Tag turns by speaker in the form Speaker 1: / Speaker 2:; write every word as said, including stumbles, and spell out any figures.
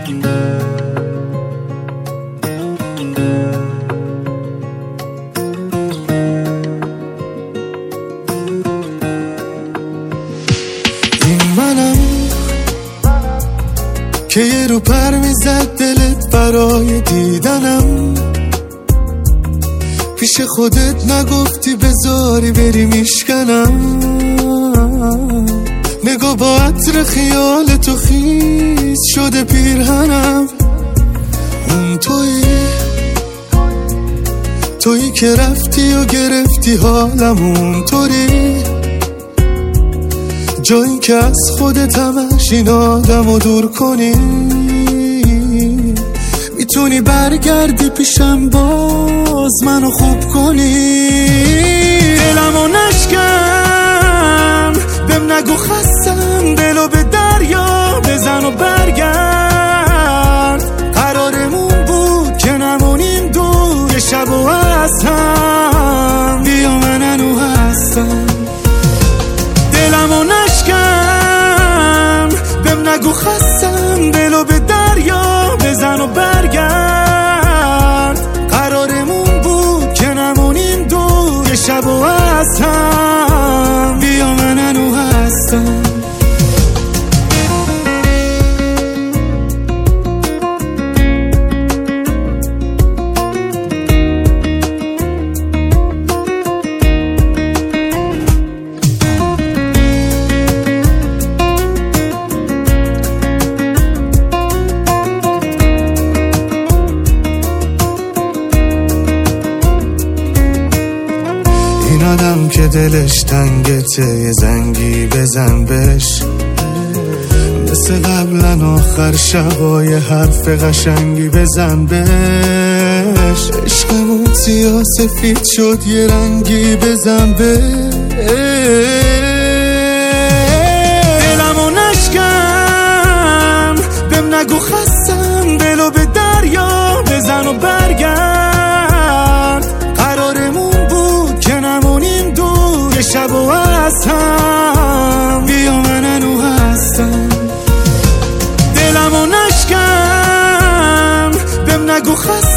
Speaker 1: این منم که یه رو پر میزد دلت برای دیدنم، پیش خودت نگفتی بذاری بری میشکنم. نگاه با عطر خیال تو خیس شده پیرهنم. اون تویی تویی که رفتی و گرفتی حالم، اون طوری جایی که از خودت همش این آدم رو دور کنی. میتونی برگردی پیشم باز منو خوب کنی. دلمو نشکن بهم نگو خستم، دلو به دریا بزن و برگرد. قرارمون بود که نمونیم دور، یه شب و از هم بیا من انو هستم. دلمو نشکن بهم نگو خستم، دلو به دریا بزن و برگرد. قرارمون بود که نمونیم دور، یه شب و از هم بیا من انو هستم. این آدم که دلش تنگته یه زنگی بزن بهش، مثل قبلا آخر شبای حرف قشنگی بزن بهش. عشقمون سیاه سفید شد یه رنگی بزن بهش. دلمو نشکن بهم نگو خستم، دلو به دریا بزن و برگرد. قرارمون بود که نمونیم دور، یه شب و از هم بیا من انو هستم. دلمو نشکن بهم نگو خستم،